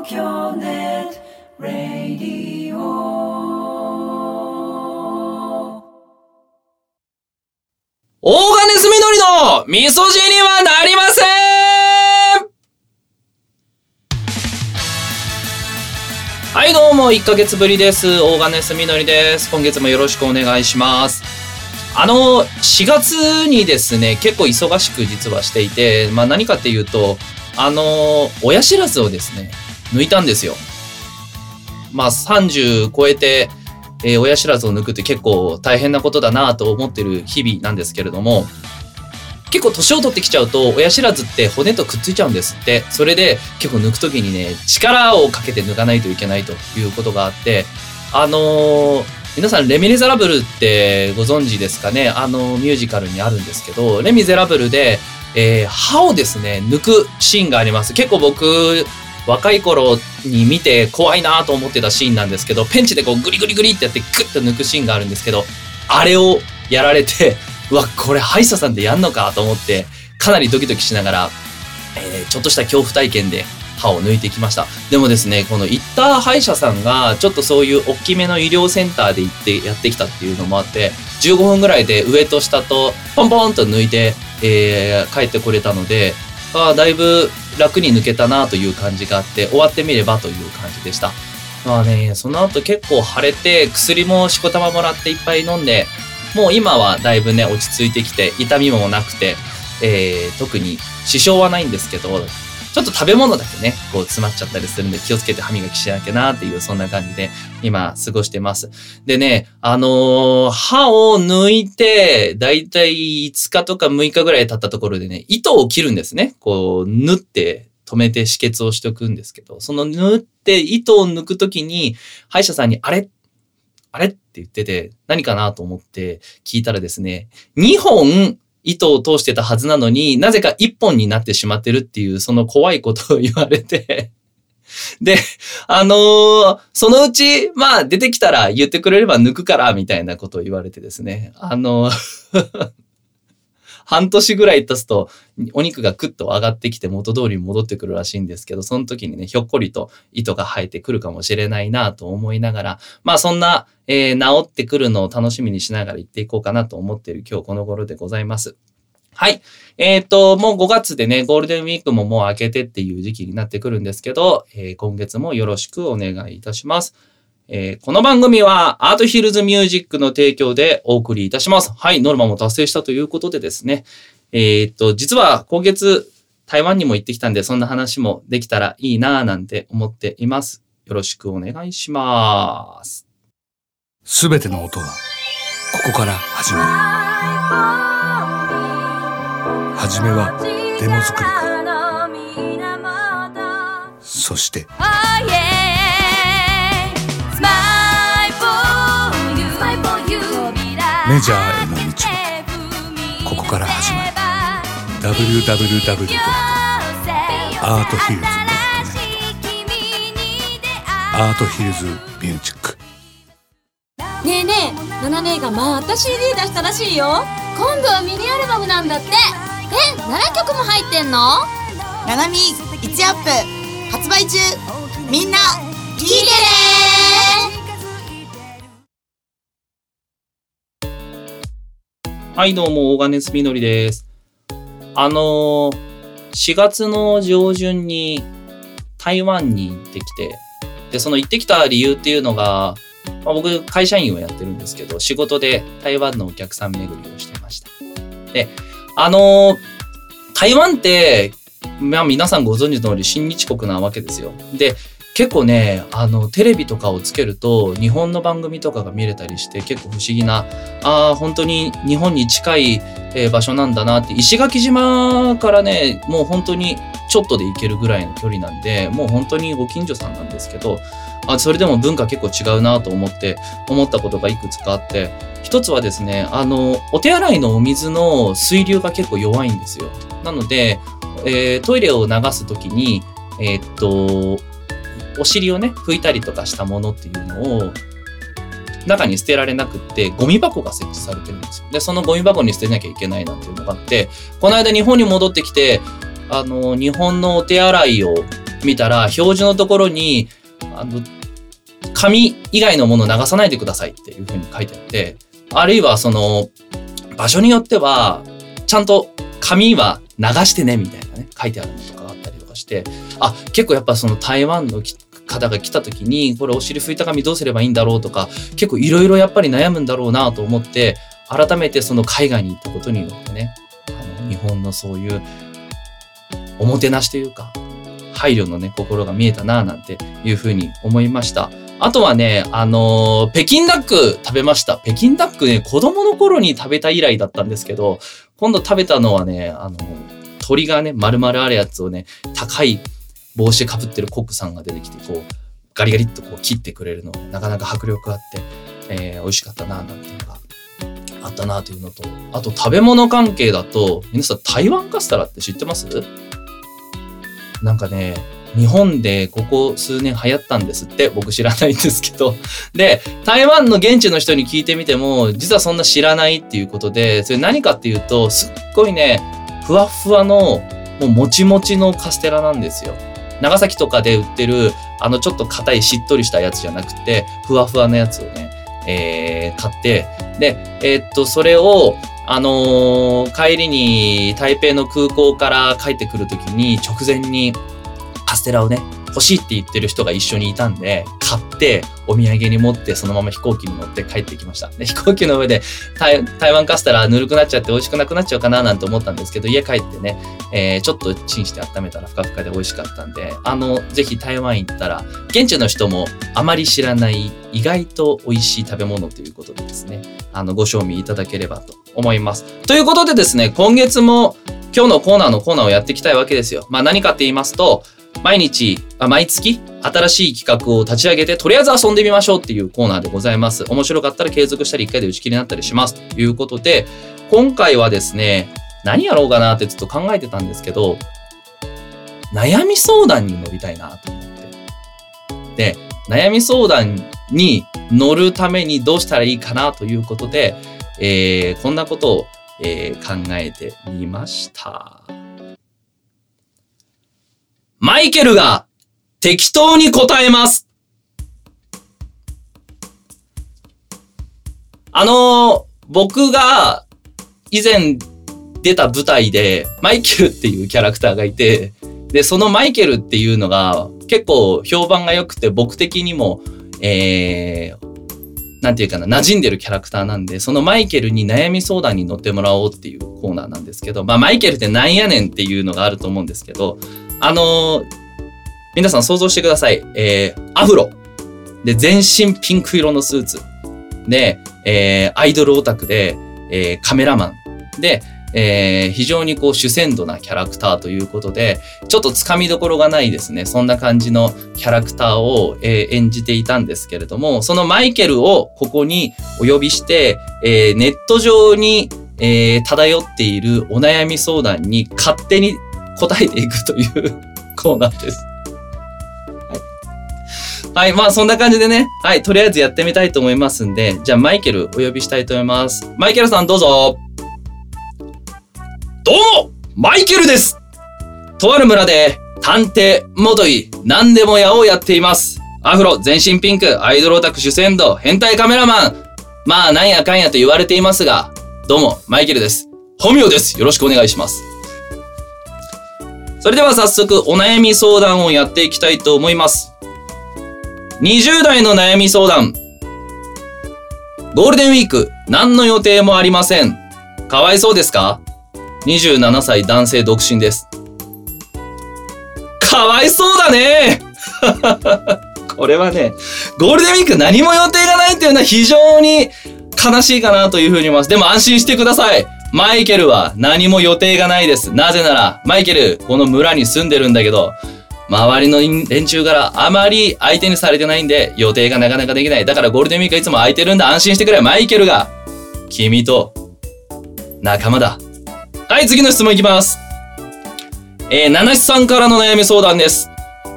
東京ネットラディオ。 大金住のりの味噌汁にはなりません。はい、どうも1ヶ月ぶりです。大金住のりです。今月もよろしくお願いします。4月にですね、結構忙しく実はしていて、何かっていうと、親知らずをですね、抜いたんですよ。30超えて、親知らずを抜くって結構大変なことだなと思ってる日々なんですけれども、結構年を取ってきちゃうと親知らずって骨とくっついちゃうんですって。それで結構抜くときにね、力をかけて抜かないといけないということがあって、皆さんレ・ミゼラブルってご存知ですかね。ミュージカルにあるんですけど、レ・ミゼラブルで、歯をですね抜くシーンがあります。結構僕若い頃に見て怖いなと思ってたシーンなんですけど、ペンチでこうグリグリグリってやってグッと抜くシーンがあるんですけど、あれをやられて、うわこれ歯医者さんでやんのかと思ってかなりドキドキしながら、ちょっとした恐怖体験で歯を抜いてきました。でもですね、この行った歯医者さんがちょっとそういう大きめの医療センターで行ってやってきたっていうのもあって、15分ぐらいで上と下とポンポンと抜いて、帰ってこれたので、だいぶ楽に抜けたなという感じがあって、終わってみればという感じでした。その後結構腫れて、薬もしこたまもらっていっぱい飲んで、もう今はだいぶね落ち着いてきて、痛みもなくて、特に支障はないんですけど、ちょっと食べ物だけねこう詰まっちゃったりするんで、気をつけて歯磨きしなきゃなっていう、そんな感じで今過ごしてます。でね、歯を抜いてだいたい5日とか6日ぐらい経ったところでね、糸を切るんですね。こう縫って止めて止血をしておくんですけど、その縫って糸を抜くときに歯医者さんにあれって言ってて、何かなと思って聞いたらですね、2本糸を通してたはずなのになぜか1本になってしまってるっていう、その怖いことを言われてで、そのうち出てきたら言ってくれれば抜くからみたいなことを言われてですね、半年ぐらい経つとお肉がクッと上がってきて元通りに戻ってくるらしいんですけど、その時にねひょっこりと糸が生えてくるかもしれないなと思いながら、そんな、治ってくるのを楽しみにしながら行っていこうかなと思っている今日この頃でございます。はい。もう5月でね、ゴールデンウィークももう明けてっていう時期になってくるんですけど、今月もよろしくお願いいたします。この番組はアートヒルズミュージックの提供でお送りいたします。はい、ノルマも達成したということでですね。実は今月台湾にも行ってきたんで、そんな話もできたらいいなぁなんて思っています。よろしくお願いします。 すべての音はここから始まる。はじめはデモ作りから、そしてメジャーへの道はここから始まる。 www.arthillz.net アートヒルズミュージック。 ねえねえ、ナナ姉がまた CD 出したらしいよ。今度はミニアルバムなんだって。7曲も入ってんの？ ナナミ1アップ発売中。みんな聴いてね。はい、どうも大金住のりです。4月の上旬に台湾に行ってきて、でその行ってきた理由っていうのが、僕会社員をやってるんですけど、仕事で台湾のお客さん巡りをしてました。で、台湾って、皆さんご存知の通り親日国なわけですよ。で、結構ね、テレビとかをつけると日本の番組とかが見れたりして、結構不思議な、本当に日本に近い、場所なんだなって。石垣島からね、もう本当にちょっとで行けるぐらいの距離なんで、もう本当にご近所さんなんですけど、それでも文化結構違うなと思ったことがいくつかあって、一つはですね、お手洗いのお水の水流が結構弱いんですよ。なので、トイレを流すときに、お尻をね拭いたりとかしたものっていうのを中に捨てられなくって、ゴミ箱が設置されてるんですよ。でそのゴミ箱に捨てなきゃいけないなんていうのがあって、この間日本に戻ってきて日本のお手洗いを見たら、表示のところに、紙以外のものを流さないでくださいっていう風に書いてあって、あるいはその、場所によっては、ちゃんと紙は流してねみたいなね、書いてあるのとかがあったりとかして、結構やっぱその台湾の方が来た時に、これお尻拭いた紙どうすればいいんだろうとか、結構いろいろやっぱり悩むんだろうなと思って、改めてその海外に行ったことによってね、日本のそういうおもてなしというか、配慮のね、心が見えたななんていうふうに思いました。あとはね、北京ダック食べました。北京ダックね、子供の頃に食べた以来だったんですけど、今度食べたのはね、鳥がね、丸々あるやつをね、高い帽子かぶってるコックさんが出てきて、こう、ガリガリっとこう切ってくれるので、なかなか迫力あって、美味しかったななんていうのがあったなというのと、あと食べ物関係だと、皆さん台湾カステラって知ってます？なんかね、日本でここ数年流行ったんですって、僕知らないんですけど。で、台湾の現地の人に聞いてみても、実はそんな知らないっていうことで、それ何かっていうと、すっごいね、ふわふわの、もうもちもちのカステラなんですよ。長崎とかで売ってる、ちょっと硬いしっとりしたやつじゃなくて、ふわふわのやつをね、買って、で、それを、帰りに台北の空港から帰ってくるときに直前にカステラをね、欲しいって言ってる人が一緒にいたんで、買ってお土産に持ってそのまま飛行機に乗って帰ってきました。で、飛行機の上で台湾カステラぬるくなっちゃって美味しくなくなっちゃうかななんて思ったんですけど、家帰ってね、ちょっとチンして温めたらふかふかで美味しかったんで、ぜひ台湾行ったら、現地の人もあまり知らない意外と美味しい食べ物ということでですね、ご賞味いただければと思います。ということでですね、今月も今日のコーナーをやっていきたいわけですよ。何かって言いますと、毎月新しい企画を立ち上げてとりあえず遊んでみましょうっていうコーナーでございます。面白かったら継続したり1回で打ち切りになったりしますということで、今回はですね、何やろうかなってちょっと考えてたんですけど、悩み相談に乗りたいなと思って。で、悩み相談に乗るためにどうしたらいいかなということで、こんなことを、考えてみました。マイケルが適当に答えます。僕が以前出た舞台でマイケルっていうキャラクターがいて、で、そのマイケルっていうのが結構評判が良くて、僕的にも、なんていうかな、馴染んでるキャラクターなんで、そのマイケルに悩み相談に乗ってもらおうっていうコーナーなんですけど、マイケルってなんやねんっていうのがあると思うんですけど、皆さん想像してください。アフロ。で、全身ピンク色のスーツ。で、アイドルオタクで、カメラマン。で、非常に主戦度なキャラクターということで、ちょっとつかみどころがないですね。そんな感じのキャラクターを、演じていたんですけれども、そのマイケルをここにお呼びして、ネット上に、漂っているお悩み相談に勝手に答えていくというコーナーです。はい。そんな感じでね。はい。とりあえずやってみたいと思いますんで、じゃあマイケルお呼びしたいと思います。マイケルさんどうぞ。どうもマイケルです。とある村で探偵、元井、何でも屋をやっています。アフロ、全身ピンク、アイドルオタク主戦度、変態カメラマン。なんやかんやと言われていますが、どうもマイケルです。本名です。よろしくお願いします。それでは早速お悩み相談をやっていきたいと思います。20代の悩み相談。ゴールデンウィーク、何の予定もありません。かわいそうですか？ 27 歳男性独身です。かわいそうだねこれはね、ゴールデンウィーク何も予定がないっていうのは非常に悲しいかなというふうに思います。でも安心してください。マイケルは何も予定がないです。なぜなら、マイケル、この村に住んでるんだけど、周りの連中からあまり相手にされてないんで、予定がなかなかできない。だからゴールデンウィークはいつも空いてるんだ。安心してくれ。マイケルが、君と仲間だ。はい、次の質問いきます。ナナシさんからの悩み相談です。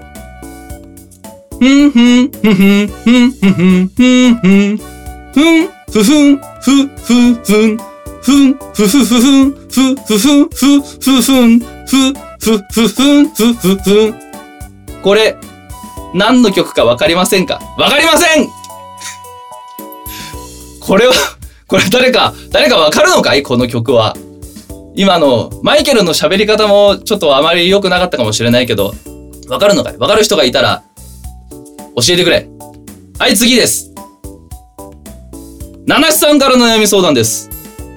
ふんふんふんふんふんふんふんふんふんふんふふんふふふんふんふふふふんふふふんふふふんふふふふんふふふん。 これ、何の曲かわかりませんか？わかりませんこれ誰かわかるのかい？この曲は。今のマイケルの喋り方もちょっとあまり良くなかったかもしれないけど、わかるのかい？わかる人がいたら教えてくれ。はい、次です。ナナシさんからの悩み相談です。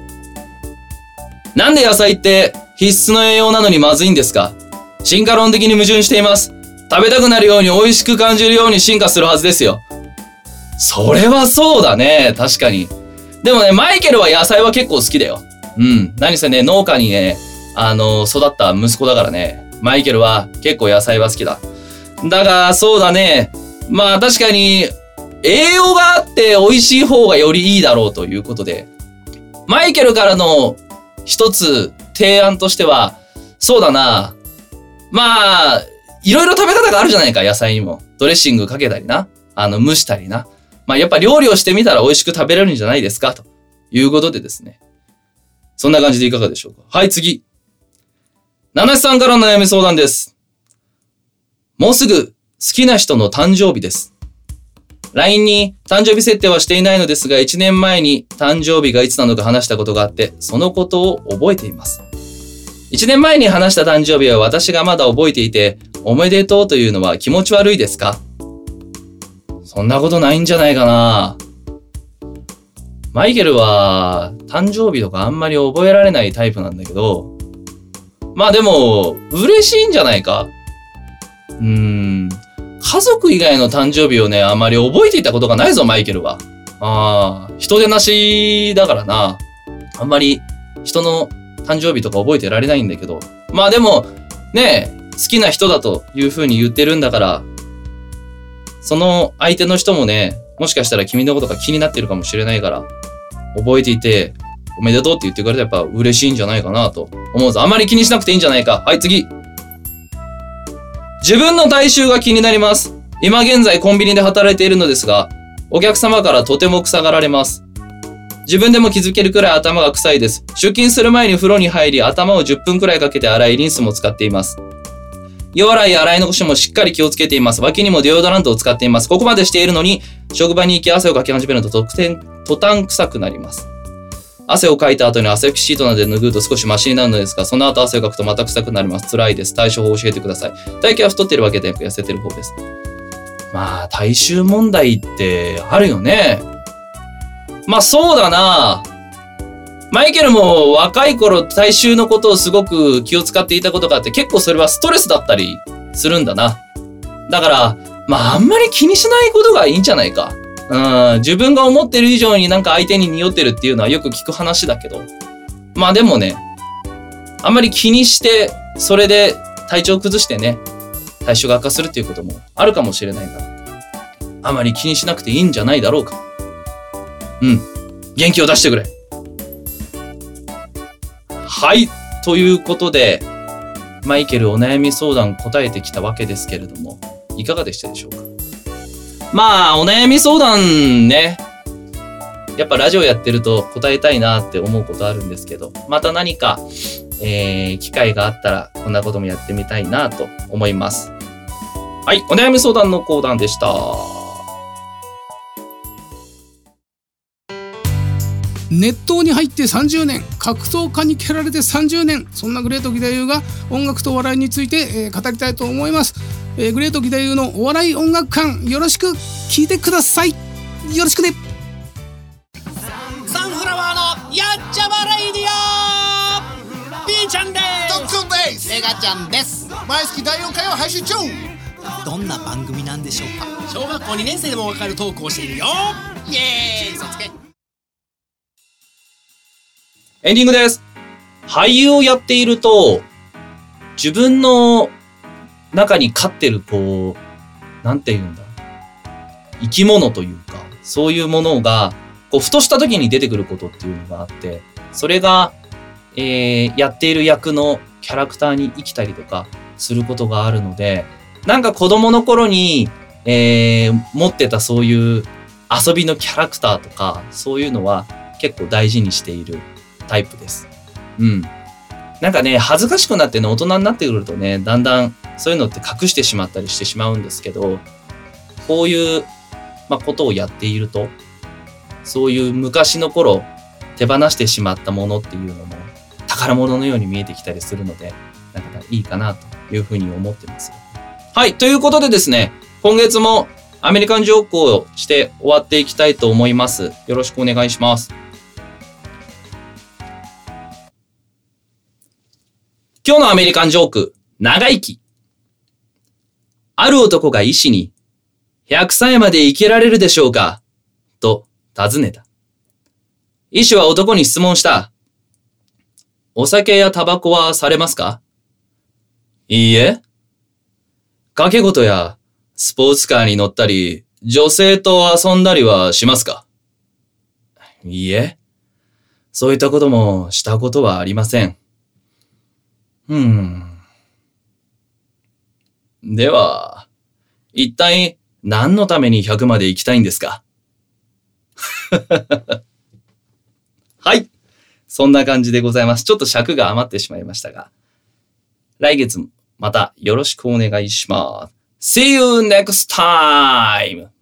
なんで野菜って必須の栄養なのにまずいんですか？進化論的に矛盾しています。食べたくなるように美味しく感じるように進化するはずですよ。それはそうだね。確かに。でもね、マイケルは野菜は結構好きだよ。何せね、農家にね、育った息子だからね。マイケルは結構野菜は好きだ。だが、そうだね。まあ確かに、栄養があって美味しい方がよりいいだろうということで、マイケルからの一つ提案としては、そうだな。まあ、いろいろ食べ方があるじゃないか、野菜にも。ドレッシングかけたりな。蒸したりな。まあやっぱ料理をしてみたら美味しく食べれるんじゃないですか、ということでですね。そんな感じでいかがでしょうか。はい、次。ナナシさんからの悩み相談です。もうすぐ好きな人の誕生日です。LINE に誕生日設定はしていないのですが、1年前に誕生日がいつなのか話したことがあって、そのことを覚えています。1年前に話した誕生日は私がまだ覚えていて、おめでとうというのは気持ち悪いですか？そんなことないんじゃないかな。マイケルは誕生日とかあんまり覚えられないタイプなんだけど、まあでも嬉しいんじゃないか？家族以外の誕生日をね、あまり覚えていたことがないぞ、マイケルは。人でなしだからな。あんまり人の誕生日とか覚えてられないんだけど。まあでも、ねえ、好きな人だという風に言ってるんだから、その相手の人もね、もしかしたら君のことが気になってるかもしれないから、覚えていて、おめでとうって言ってくれたらやっぱ嬉しいんじゃないかなと思うぞ。あまり気にしなくていいんじゃないか。はい、次。自分の体臭が気になります。今現在コンビニで働いているのですが、お客様からとても臭がられます。自分でも気づけるくらい頭が臭いです。出勤する前に風呂に入り、頭を10分くらいかけて洗い、リンスも使っています。洋洗いや洗い残しもしっかり気をつけています。脇にもデオドラントを使っています。ここまでしているのに、職場に行き汗をかき始めると途端臭くなります。汗をかいた後に汗拭きシートなどで拭うと少しマシになるのですが、その後汗をかくとまた臭くなります。辛いです。対処法を教えてください。体型は太っているわけでなく痩せている方です。まあ、体臭問題ってあるよね。まあそうだな。マイケルも若い頃体臭のことをすごく気を使っていたことがあって、結構それはストレスだったりするんだな。だから、まああんまり気にしないことがいいんじゃないか。自分が思ってる以上になんか相手に匂ってるっていうのはよく聞く話だけど。まあでもね、あんまり気にして、それで体調崩してね、体臭が悪化するっていうこともあるかもしれないから、あまり気にしなくていいんじゃないだろうか。元気を出してくれ。はい。ということで、マイケルお悩み相談答えてきたわけですけれども、いかがでしたでしょうか。まあ、お悩み相談ね、やっぱラジオやってると答えたいなって思うことあるんですけど、また何か、機会があったらこんなこともやってみたいなと思います。はい、お悩み相談のコーナーでした。 熱湯に入って30年、格闘家に蹴られて30年、そんなグレート義太夫が音楽と笑いについて、語りたいと思います。グレート義太夫のお笑い音楽館、よろしく聞いてください。よろしくね。 サンフラワーのやっちゃまレイディオ、ピーちゃんですドックンです。 メガちゃんです。 毎月第4回を配信中。 どんな番組なんでしょうか。小学校2年生でもわかるトークをしているよ。イエーイ、そつけ。 エンディングです。俳優をやっていると、自分の中に飼ってるなんて言うんだ、生き物というか、そういうものがふとした時に出てくることっていうのがあって、それが、やっている役のキャラクターに生きたりとかすることがあるので、なんか子供の頃に、持ってたそういう遊びのキャラクターとか、そういうのは結構大事にしているタイプです。なんかね、恥ずかしくなってね、大人になってくるとね、だんだんそういうのって隠してしまったりしてしまうんですけど、こういう、ことをやっていると、そういう昔の頃手放してしまったものっていうのも宝物のように見えてきたりするので、なんかいいかなというふうに思ってます。はい、ということでですね、今月もアメリカンジョークをして終わっていきたいと思います。よろしくお願いします。今日のアメリカンジョーク、長生き。ある男が医師に、100歳まで生きられるでしょうかと尋ねた。医師は男に質問した。お酒やタバコはされますか？いいえ。賭け事やスポーツカーに乗ったり、女性と遊んだりはしますか？いいえ。そういったこともしたことはありません。では、一体何のために100まで行きたいんですか？はい。そんな感じでございます。ちょっと尺が余ってしまいましたが、来月もまたよろしくお願いします。See you next time!